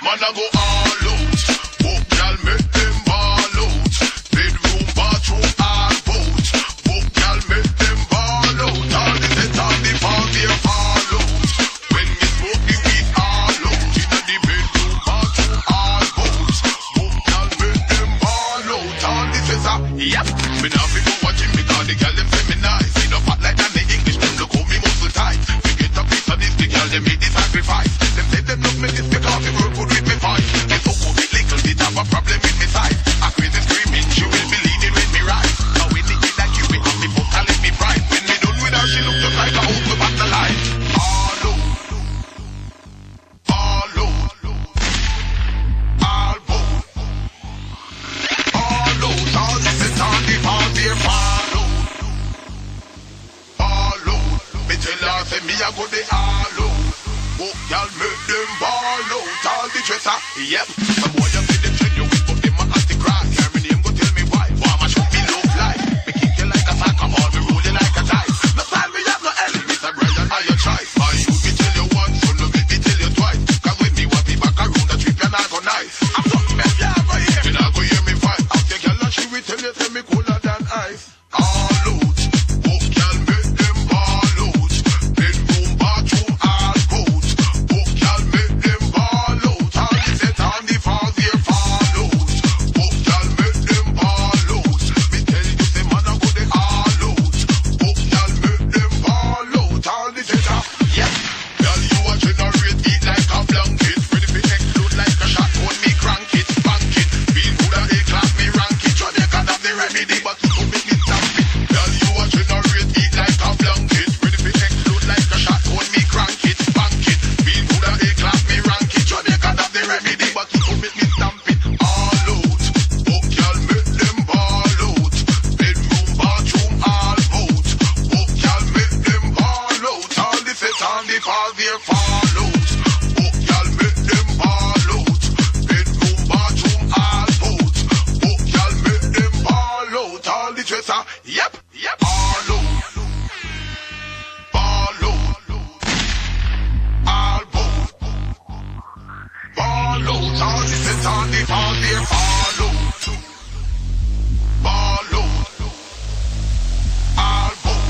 Man I go all out. Oh, girl make them ball out. Bedroom, bathroom, all out. Oh, girl make them ball out. All the set on the party fall out. When me smoke the weed all out. Inna the bedroom, bathroom, all out. Oh, girl make them ball out. All the set on. Yep. Me now fi go watching because the girl them say me nice. Me no fat like that the English them look how me muscle tight. Me get a piece of this the girl them make the sacrifice. Them say them love me this because they work good with me voice. Get so good with little bit have a problem with me size. I crazy screaming, she will be leading with me right. Now when they get like you we have me fuck and let me bright. When me done with her she look just like a house to back the line. All out, all out, all bout, all out. All this is on the party fall out, all out. Me tell her say me a go the all out. Oh, y'all make them ball out. All the dresser, yep. Some boy just say them trend you with, but them a ask the grass. Hear me name, go tell me why. Why ma show me love life? Me kick you like a soccer ball, me roll you like a dice. No style me have no L, Mr. Brian, are your choice. I you me tell you once, so no make me tell you twice. Cause when me want me back around the trip, you're not go nice. I'm something else, you go hear me. You not go hear me fight. Out the girl and she will tell you, say me cooler than ice. All out. Oh, girl make them ball out. Bedroom, bathroom, all out. Oh, girl make them ball out. All the set on the fall, they fall out. Oh, girl make them ball out. Me tell you, say man I go the all out. Oh, girl make them ball out. All the set on, yep. Girl you a generate eat like a blanket. Ready for explode like a shot. Hold me crank it, bank it. Feel good and they clap me rank it. Sure they can have the remedy, but you don't make me stamp it. Girl you a generate eat like a blanket. Ready for explode like a shot. Hold me crank it, bank it. Feel good and they clap me rank it. Sure they can have the remedy, but you don't make me stamp it. All out. Oh, girl make them ball out. Bedroom, bathroom, all out. Oh, girl make them ball out. All the set on the fall, they fall out. Oh, girl make them ball out. Bedroom, bathroom, all out. Oh, girl make them ball out. All the dresser, yep, yep. All out, ball out, all out, ball out. All the set on the fall, they fall out. Ball out, all out,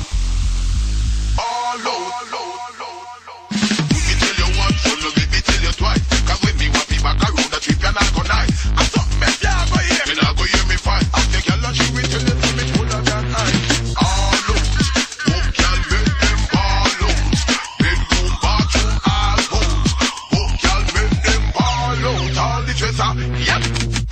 all out. Me tell you once, so no make me tell you twice. Cause when me want me back around the trip, you're not go nice. I'm something else, you go hear me. Not go hear me fight. I'll take your lunch, she will tell you, tell me cooler than ice. All out. Oh, girl, make them ball out. Bedroom, bathroom, all out. Oh, girl, make them ball out. All the dresser, yep.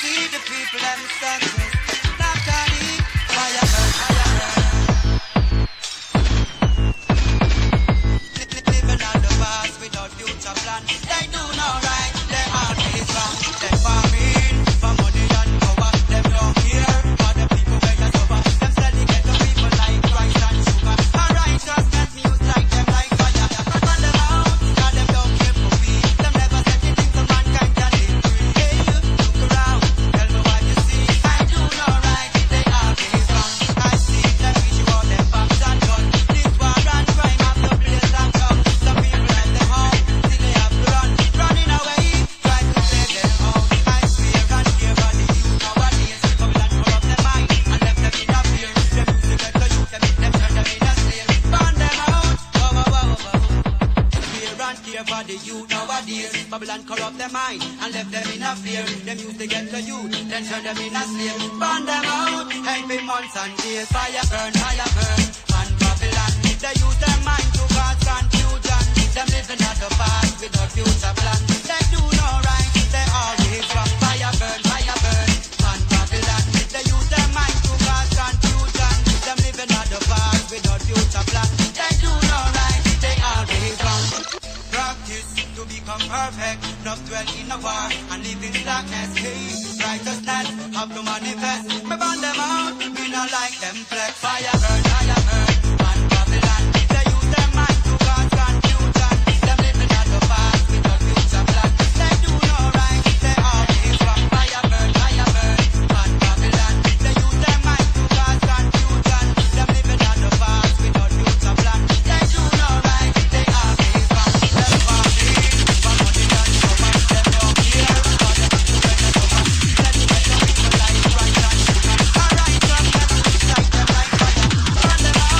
see the people them senses. Black and heat, fire burn, fire burn. Living on the past without future plan. They do no right, they always wrong. They farming for money and power. Them don't care for the people where you suffer. Them steady get the people like rice and sugar. And righteousness news like them like fire. Run them out, cause them don't care for we. Them never set the things so mankind can live free. Hey, look around, tell me what you see. I do no right, they always wrong. I see them wish you all them backs and guns. This war and crime have no place and come. Some people let them home, till they have to run. Running away, try to save them home. I swear and care for the youth nowadays. Babylon corrupt their mind and left them in a fear. Them music get to youth, them turn them in a slave. Burn them out, wow, wow, wow, wow. Swear and care for the youth nowadays. Babylon corrupt their mind and left them in a fear. Them music get to youth, then turn them in a slave. Burn them out, every months and days. Fire burn, man Babylon. They use their mind to cause confusion. Them living at the past without future plan. They do no right, they always wrong. Fire burn, man Babylon. They use their mind to cause confusion. Them living at the past without future plan. They do no right, they always wrong. Practice to become perfect, not dwell in a war and live in darkness. Hey, righteousness have to manifest. Me burn them out, me not like them flex. Fire burn, man Babylon. They use their mind to cause confusion. Them living at the past without future plan. They do no right, they always wrong. Fire burn, man Babylon. They use their mind to cause confusion. Them living at the past without future plan. They do no right, they always wrong. Them farming for money and power. Them don't care for the people when you suffer. Let the people like rice and sugar. Alright, just let me like them like fire. Burn them out.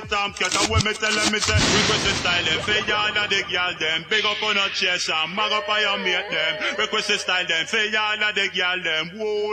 Tom Cat. And when me tell them, me say, request the style them. For y'all of the girl them. Big up on your chest and mag up on your mate them. Request the style them. For y'all of the girl them. Whoa.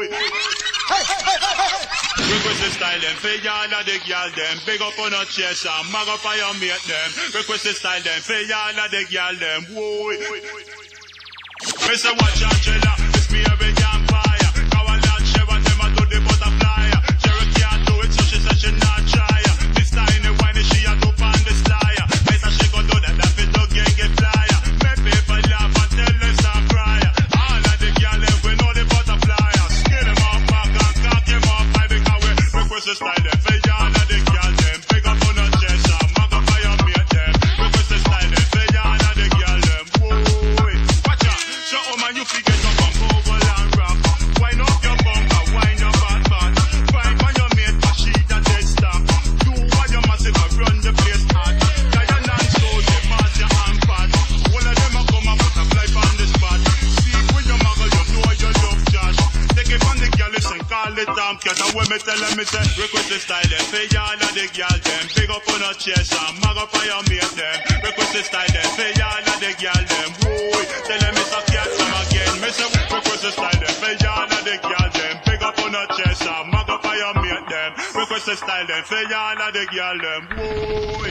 Request the style them. For y'all of the girl them. Big up on your chest and mag up on your mate them. Request the style them. For y'all of the girl them. Whoa. Mr. Watch out, Jella. It's me every damn fire. Cow and land share what them a do the butterfly. Cherry can't do it, so she said she not try. This time the wine she a do on the slyer. Better she go do that fit dog gang get flyer. Make people laugh and tell them some cry. All of the girl them we know the butterfly. Skin them off back and cock them off by because we request the style them. For y'all of the girl them. Pick up on the chest and mag up by your mate them. Request the style them. For y'all of the girl them. Whoa. Watch out. So man you forget up and over and rock. Wind up your bumper, wind your back. Find on your mate, but she that dead stop. Do what you must if I run the place hard. Diana and soul, they pass your hand fat. All of them a come and butterfly on the spot. See when you muggle, you know you love Josh. Take it from the girl, listen, call it Tom Cat. And when me tell them, me say, request the style them. For y'all of the girl them. Big up on her chest and mag up on your mate them. Request the style them. For y'all of the girl them. Boy, tell them it's a cat them again. Me say, request the style them. For y'all of the girl them. Big up on her chest and mag up on your mate them. Request the style them. For y'all of the girl them. Boy.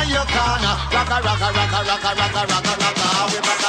on your corner. Rocka, rocka, rocka, rocka, rocka, rocka, rocka. We rocka.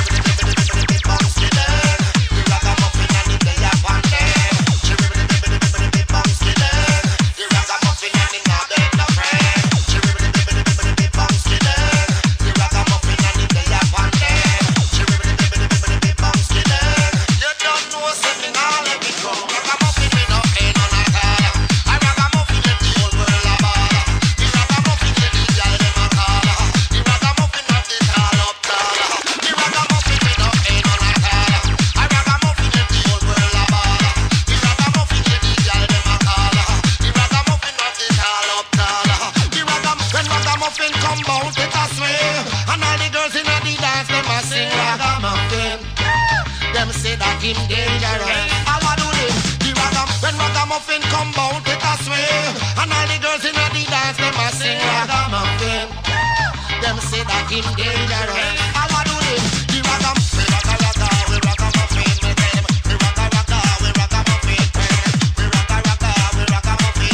Him dangerous. I wanna do this. The when ragamuffin come bout it a swing, and all the girls in the dance them a sing ragamuffin. Them say that him dangerous. I wanna do this. The ragamuffin, we ragamuffin, we them. We ragamuffin, we ragamuffin, we ragamuffin, we ragamuffin.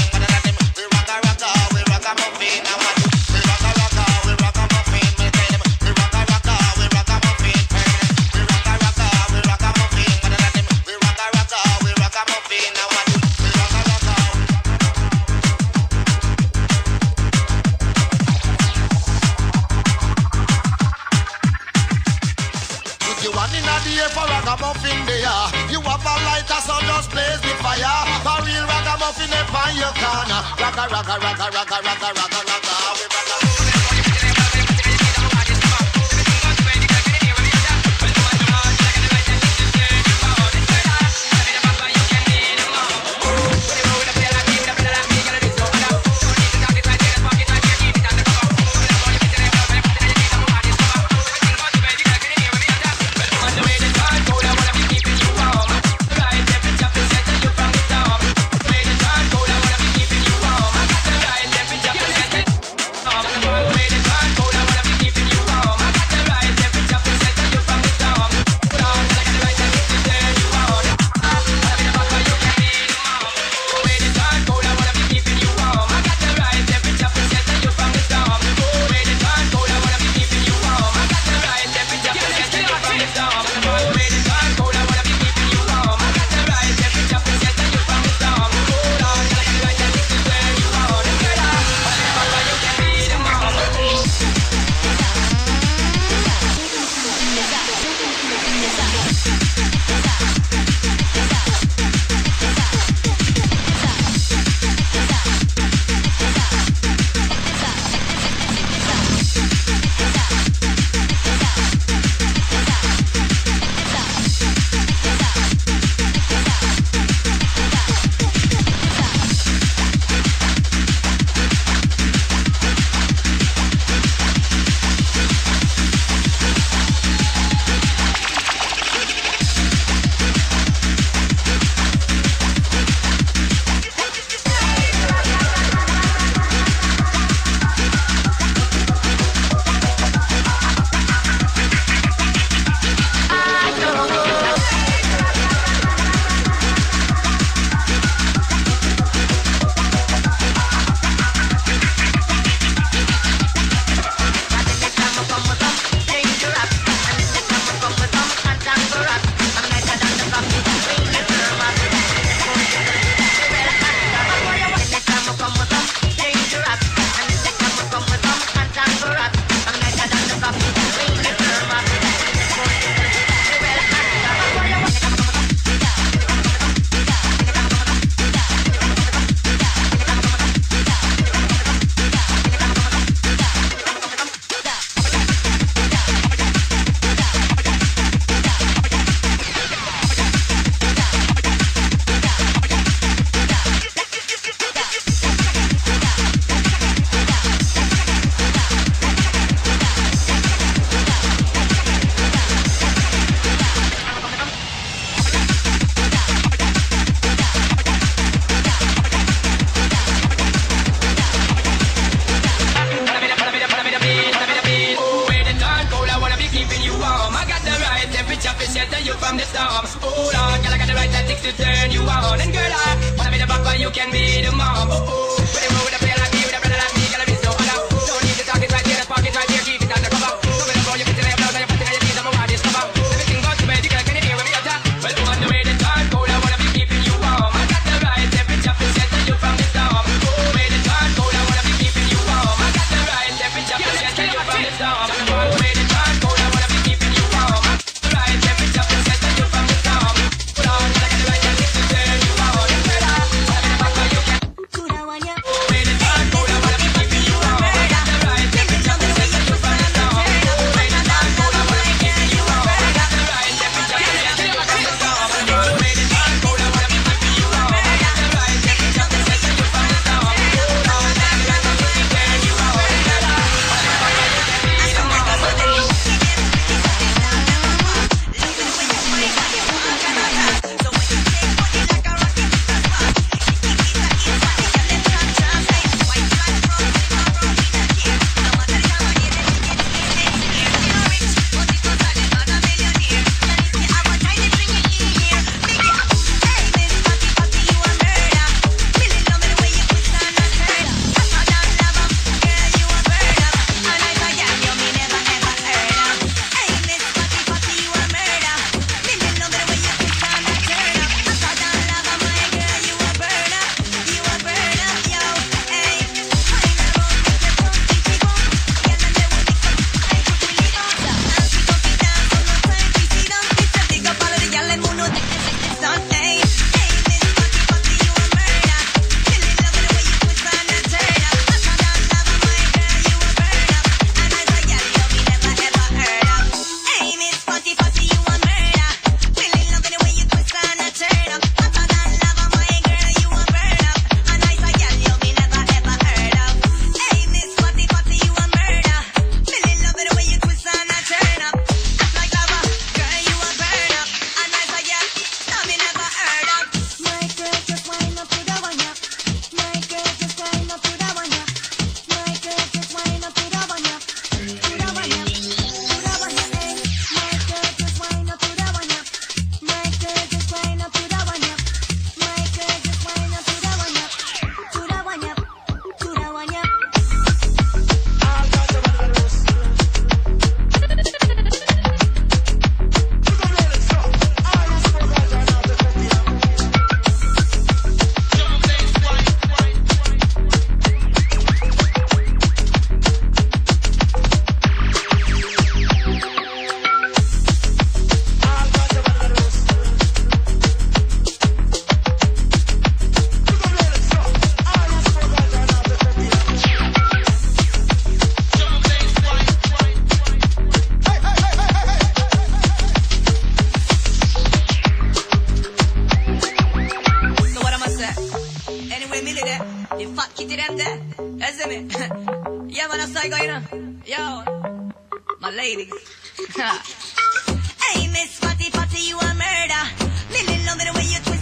I want to. We ragamuffin, we ragamuffin, we them. We ragamuffin, we ragamuffin, we ragamuffin. For ragamuffin there, you have a lighter, so just blaze the fire. For real ragamuffin up on your corner. Ragga, ragga, ragga, ragga, ragga, ragga, ragga. you can be the mom. With a play like me, with a brother like me, gotta be so hard out. Don't need to talk it Yeah, man, that's how I go, you know. Yo, my ladies. Hey, Miss Fatty Fatty, you a murder. Lily, love me the way you twist.